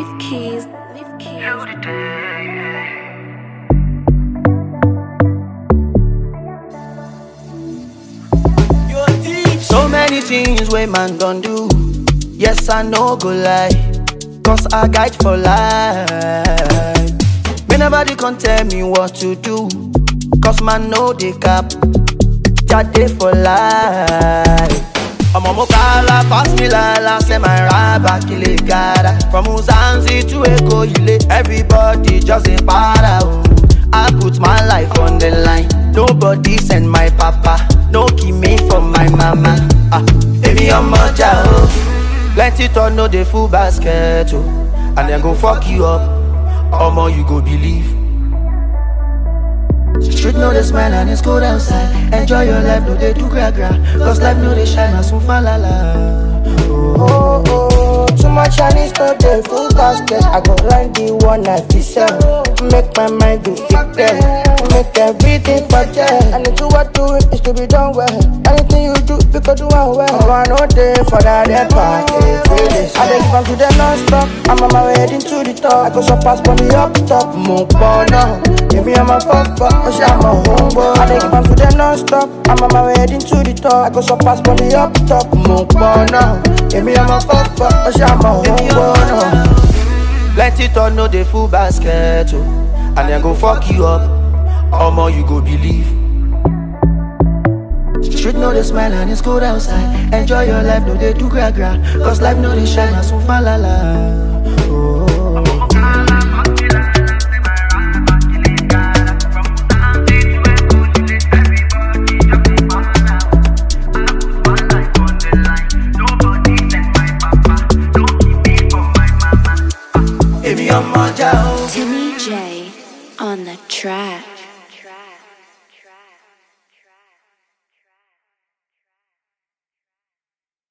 Leave keys. So many things wey man don do. Yes, I no go lie, cause I guide for life. May nobody can tell me what to do, cause man know they cap. Jade for life. Ọmọ mo kala pass me lala, say my raba kile gara. From Muzanzi to Eko ile, everybody just a para. Oh. I put my life on the line. Nobody send my papa, no give me from my mama. Baby I'm a child. Plenty turn no dey full basket, oh. And then go fuck you up. Omo you go believe. Street know they smile and it's cold outside. Enjoy your life, no they do gra gra. Cause life no they shine as soon la la. Oh, oh, too much Chinese no dey full basket. I go like the one I feel sell. Make my mind do fit there. Make everything forget. And it's what do it is to be done well. Anything you do, you can do one well. Oh, I know day for that party. I dey give am to them non-stop. I'm on my way heading to the top. I go so pass for me up top. Move on now. Maybe I'm a fuck, but she I'm a homeboy. I dey give am to them non-stop. I'm on my way heading to the top. I go so pass for me up top. Move on now. Maybe I'm a fuck, but she I'm a homeboy now. Plenty turn no dey full basket, oh. And then go fuck you up. Omo you go believe. Street know they smile and it's cold outside. Enjoy your life, no they do gra gra. Cause life no they shine as soon la la. Oh. Baby, I'm a child. Timmy J on the track.